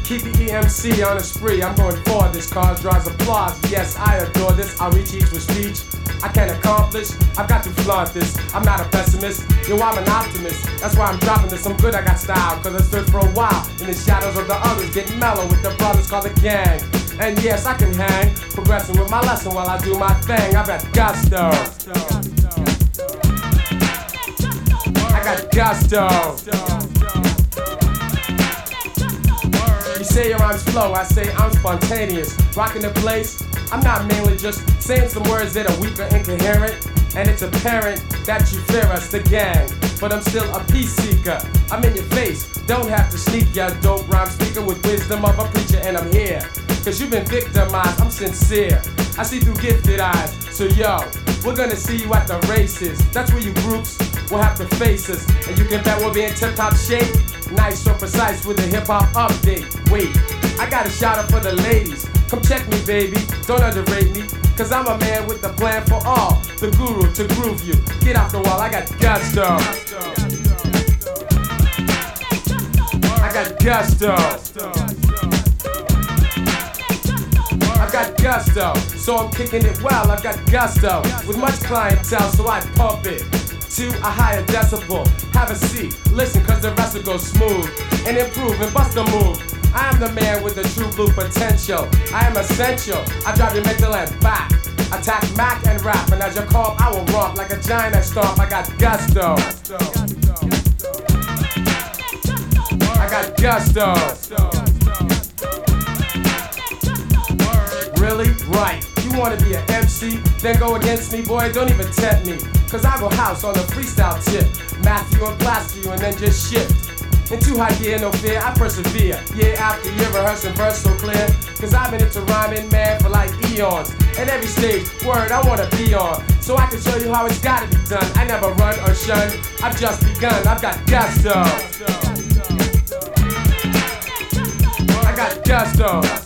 Keep the EMC on a spree. I'm going for this. Cause draws applause. Yes, I adore this. I'll reach each with speech I can accomplish. I've got to flaunt this. I'm not a pessimist. Yo, I'm an optimist. That's why I'm dropping this. I'm good, I got style. Cause I stood for a while in the shadows of the others. Get mellow with the brothers called the gang. And yes, I can hang. Progressing with my lesson while I do my thing. I've got gusto. I got gusto. You say your rhymes flow, I say I'm spontaneous. Rocking the place, I'm not mainly just saying some words that are weak or incoherent. And it's apparent that you fear us, the gang. But I'm still a peace seeker. I'm in your face, don't have to sneak ya dope rhyme speaker with wisdom of a preacher. And I'm here, cause you've been victimized, I'm sincere. I see through gifted eyes, so yo, we're gonna see you at the races. That's where you groups will have to face us. And you can bet we'll be in tip-top shape. Nice or precise with a hip-hop update. Wait, I got a shout out for the ladies. Come check me, baby, don't underrate me. Cause I'm a man with a plan for all. The guru to groove you. Get off the wall, I got gusto. I got gusto. I've got gusto, so I'm kicking it well. I've got gusto with much clientele, so I pump it to a higher decibel. Have a seat, listen, cause the rest will go smooth and improve and bust a move. I am the man with the true blue potential. I am essential. I drive your mental and back. Attack Mac and rap, and as you call, I will romp like a giant at stomp. I got gusto. I got gusto. Really? Right. You wanna be an MC? Then go against me, boy, don't even tempt me. Cause I go house on the freestyle tip. Matthew and blast you and then just shift. In too high gear, no fear, I persevere. Year after year, rehearsing verse so clear. Cause I've been into rhyming, man, for like eons. At every stage, word I wanna be on. So I can show you how it's gotta be done. I never run or shun, I've just begun. I've got gusto. I got gusto.